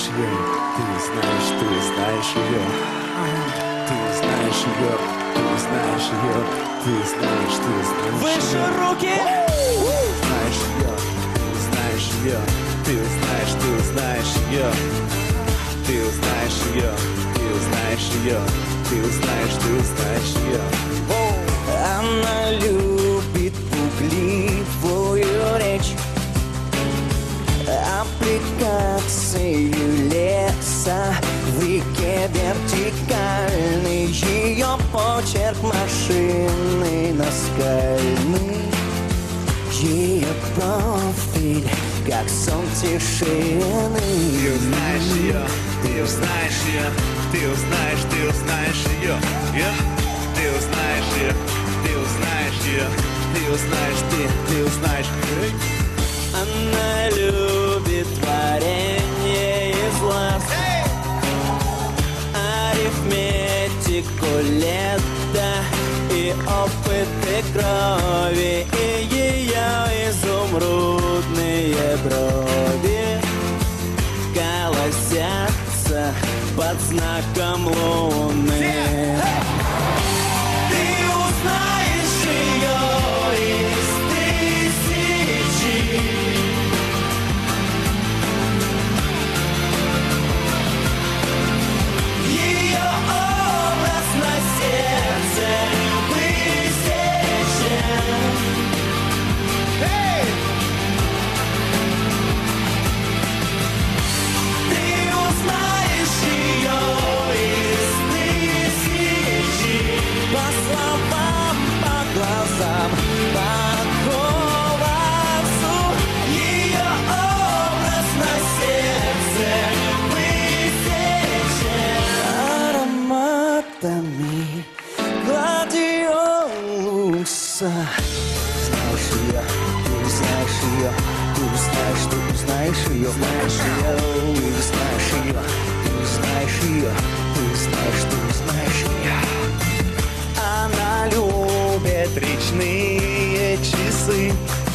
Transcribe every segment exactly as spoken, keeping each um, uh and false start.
знаешь ее, ты знаешь, ты знаешь ее, ты знаешь ее, ты знаешь ее, ты знаешь, ты знаешь. Выше руки! Знаешь ее, ты знаешь ее, ты знаешь, ты знаешь ее, ты узнаешь ее, ты узнаешь ее, ты узнаешь, ты узнаешь ее. Она любит пугливую речь, аппликацию леса в реке вертикальный, ее почерк машины наскальный, ее профиль как сон тишины. Ты узнаешь ее, ты узнаешь ее, ты узнаешь, ты узнаешь ее, ты узнаешь ее, ты узнаешь ее, ты узнаешь, ты, ты узнаешь. Она любит варенье из лав, арифметику лета и опыты крови, и ее изумрудные брови колосятся под знаком луны. Ты узнаешь ее из тысячи. Ее образ на сердце высечен. Эй! Ты узнаешь ее из тысячи. По словам, по глазам, по голосу. Ее образ на сердце высечен ароматами гладиолуса. Знаешь ее, ты узнаешь ее, ты узнаешь, ты узнаешь ее, знаешь ее, ты узнаешь ее, ты узнаешь ее, ты узнаешь, ты узнаешь ее. Она любит речные часы,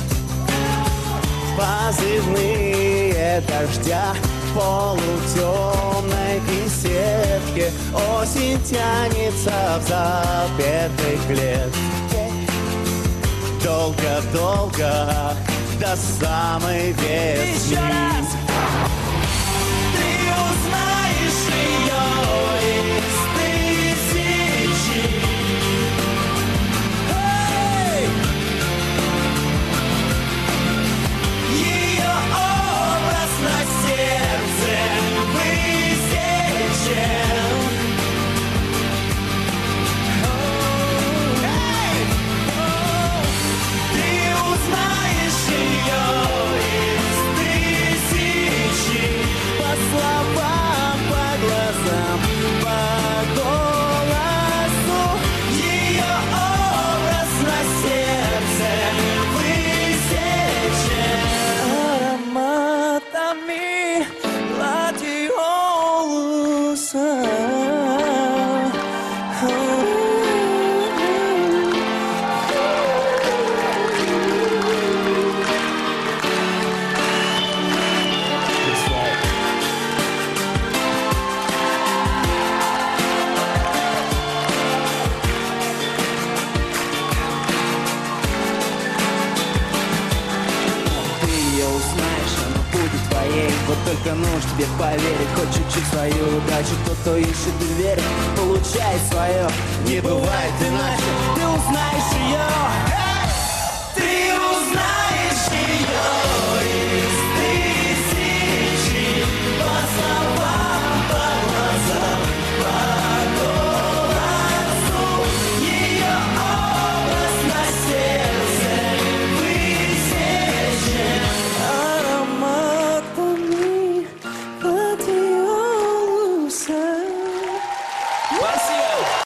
позывные дождя в полутемной беседке. Осень тянется в запертой клетке долго-долго до самой весны. Еще раз! Ты узнаешь ее из тысячи. Эй! Ее образ на сердце высечен. Эй! Ты узнаешь ее из тысячи. По словам, по глазам, по голосу. Ее образ на сердце высечен ароматами гладиолуса. Ты ее узнаешь, она будет твоей. Вот только нужно тебе поверить, хоть чуть-чуть свою удачу. Тот, кто ищет и верит, получает свое. Не бывает иначе. Ты узнаешь ее